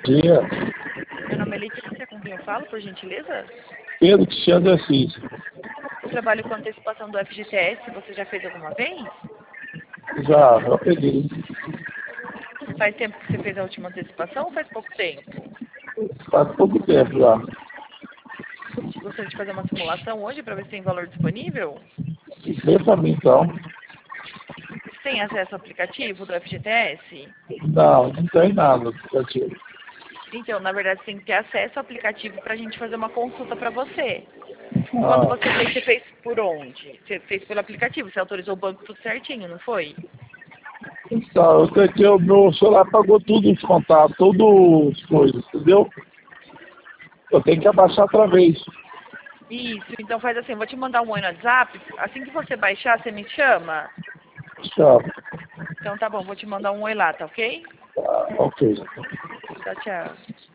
dia. Meu nome é Letícia, com quem eu falo, por gentileza? Pedro Cristiano de Assis. Eu trabalho com antecipação do FGTS, você já fez alguma vez? Já peguei. Faz tempo que você fez a última antecipação ou faz pouco tempo? Faz pouco tempo já. Gostaria de fazer uma simulação hoje para ver se tem valor disponível? Vê pra mim então. Você tem acesso ao aplicativo do FGTS? Não tem nada aplicativo. Então, na verdade, você tem que ter acesso ao aplicativo para a gente fazer uma consulta para você. Quando você fez por onde? Você fez pelo aplicativo, você autorizou o banco tudo certinho, não foi? Então, eu sei que o meu celular pagou tudo os contatos, todas as coisas, entendeu? Eu tenho que abaixar outra vez. Isso, então faz assim, eu vou te mandar um oi no WhatsApp, assim que você baixar, você me chama? Tchau. Então tá bom, vou te mandar um oi lá, tá ok? Ok. Tchau, tchau.